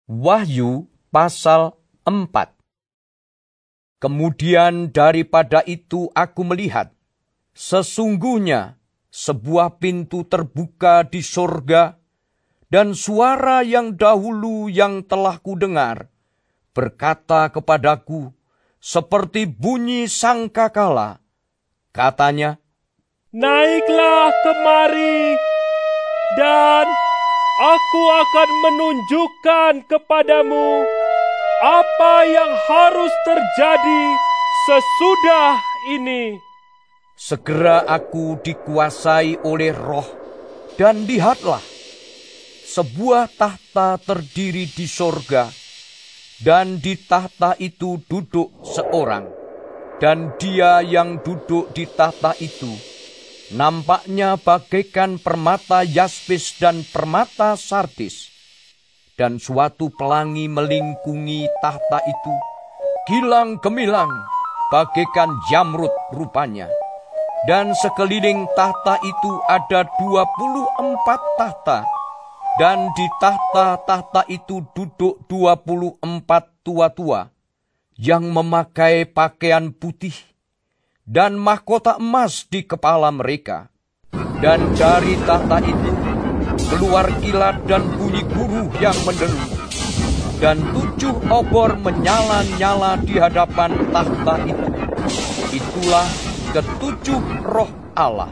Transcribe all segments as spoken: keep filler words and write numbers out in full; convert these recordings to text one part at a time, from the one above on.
Wahyu pasal empat. Kemudian daripada itu aku melihat, sesungguhnya sebuah pintu terbuka di sorga, dan suara yang dahulu yang telah kudengar berkata kepadaku, seperti bunyi sangkakala. Katanya, "Naiklah kemari, dan aku akan menunjukkan kepadamu apa yang harus terjadi sesudah ini." Segera aku dikuasai oleh Roh, dan lihatlah, sebuah tahta terdiri di sorga, dan di tahta itu duduk seorang, dan dia yang duduk di tahta itu nampaknya bagaikan permata yaspis dan permata sardis, dan suatu pelangi melingkungi tahta itu, gilang gemilang bagaikan jamrud rupanya. Dan sekeliling tahta itu ada dua puluh empat tahta, dan di tahta-tahta itu duduk dua puluh empat tua-tua yang memakai pakaian putih, dan mahkota emas di kepala mereka. Dan dari tahta itu keluar kilat dan bunyi guruh yang menderu, dan tujuh obor menyala-nyala di hadapan tahta itu. Itulah ketujuh roh Allah.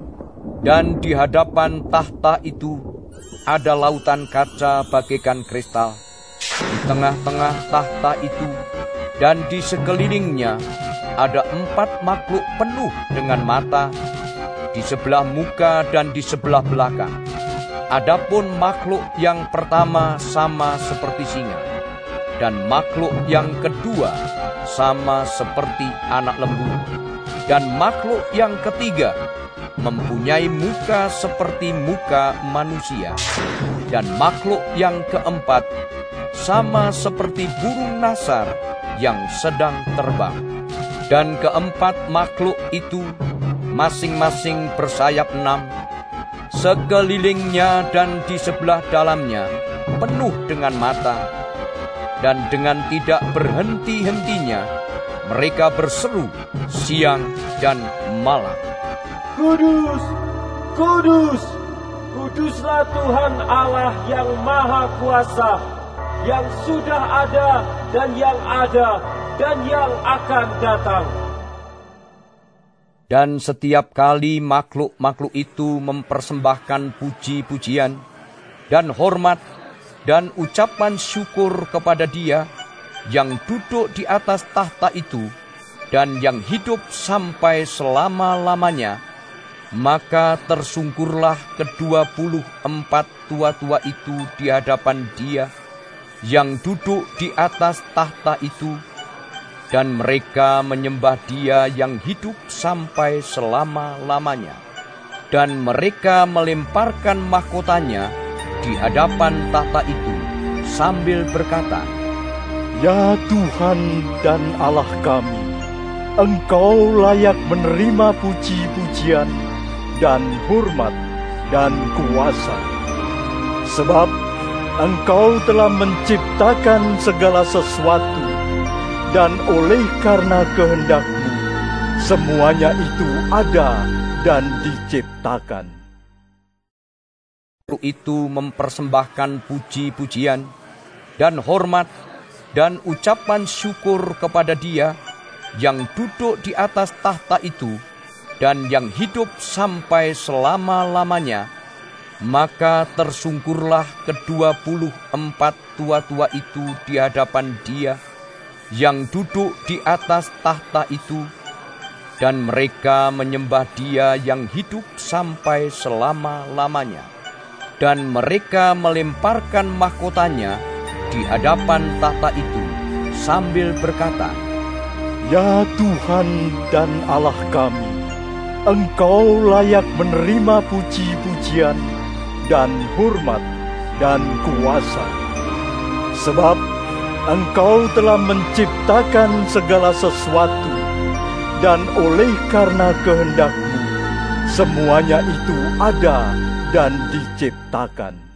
Dan di hadapan tahta itu ada lautan kaca bagaikan kristal di tengah-tengah tahta itu, dan di sekelilingnya ada empat makhluk penuh dengan mata di sebelah muka dan di sebelah belakang. Adapun makhluk yang pertama sama seperti singa, dan makhluk yang kedua sama seperti anak lembu, dan makhluk yang ketiga mempunyai muka seperti muka manusia, dan makhluk yang keempat sama seperti burung nasar yang sedang terbang. Dan keempat makhluk itu masing-masing bersayap enam, sekelilingnya dan di sebelah dalamnya penuh dengan mata, dan dengan tidak berhenti-hentinya mereka berseru siang dan malam, "Kudus, kudus, kuduslah Tuhan Allah yang Maha Kuasa, yang sudah ada dan yang ada dan yang akan datang." Dan setiap kali makhluk-makhluk itu mempersembahkan puji-pujian dan hormat dan ucapan syukur kepada Dia yang duduk di atas tahta itu dan yang hidup sampai selama-lamanya, maka tersungkurlah kedua puluh empat tua-tua itu di hadapan Dia yang duduk di atas tahta itu, dan mereka menyembah Dia yang hidup sampai selama-lamanya. Dan mereka melemparkan mahkotanya di hadapan tahta itu sambil berkata, "Ya Tuhan dan Allah kami, Engkau layak menerima puji-pujian dan hormat dan kuasa. Sebab Engkau telah menciptakan segala sesuatu, dan oleh karena kehendak-Mu, semuanya itu ada dan diciptakan." Itu mempersembahkan puji-pujian dan hormat dan ucapan syukur kepada Dia yang duduk di atas tahta itu dan yang hidup sampai selama-lamanya, maka tersungkurlah kedua puluh empat tua-tua itu di hadapan Dia yang duduk di atas tahta itu, dan mereka menyembah Dia yang hidup sampai selama-lamanya. Dan mereka melemparkan mahkotanya di hadapan tahta itu sambil berkata, "Ya Tuhan dan Allah kami, Engkau layak menerima puji-pujian dan hormat dan kuasa. Sebab Engkau telah menciptakan segala sesuatu, dan oleh karena kehendak-Mu, semuanya itu ada dan diciptakan."